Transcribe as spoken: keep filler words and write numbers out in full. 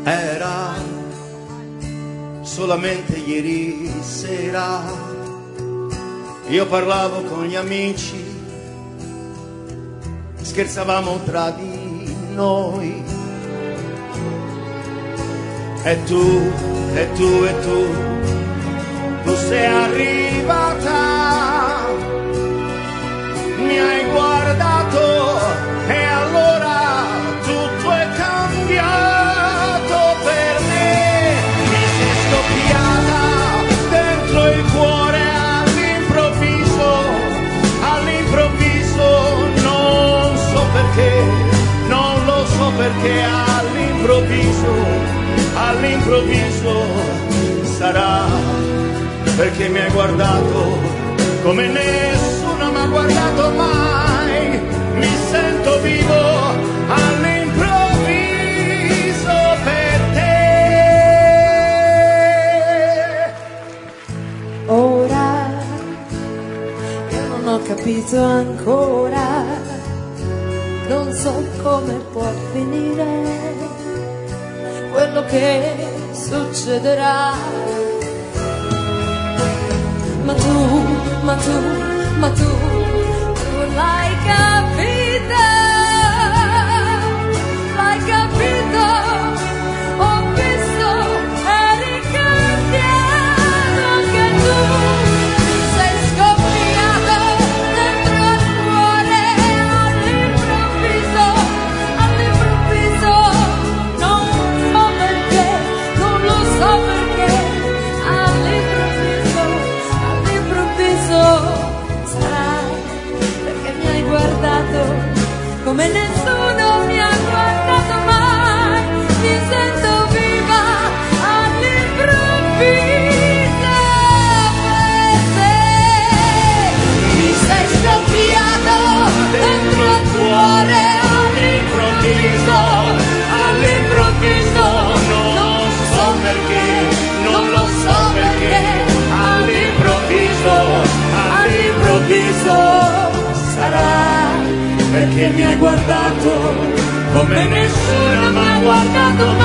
Era solamente ieri sera, io parlavo con gli amici, scherzavamo tra di noi. E tu, e tu, e tu, tu sei arrivata, mi hai guardato e allora tutto è cambiato per me. Mi sei scoppiata dentro il cuore all'improvviso, all'improvviso, non so perché, non lo so perché all'improvviso. All'improvviso sarà perché mi hai guardato come nessuno mi ha guardato mai. Mi sento vivo all'improvviso per te. Ora io non ho capito ancora, non so come può finire quello che succederà, ma tu, ma tu, ma tu, tu l'hai capito, l'hai capito, ho visto, eri cambiato anche tu, sei scoppiato dentro il cuore all'improvviso, all'improvviso. Come nessuno mi ha guardato mai, mi sento viva all'improvviso per te. Mi sei scoppiato dentro il cuore all'improvviso, all'improvviso, non so perché, non lo so perché, all'improvviso, all'improvviso sarà perché mi hai guardato come nessuno mi ha guardato mai.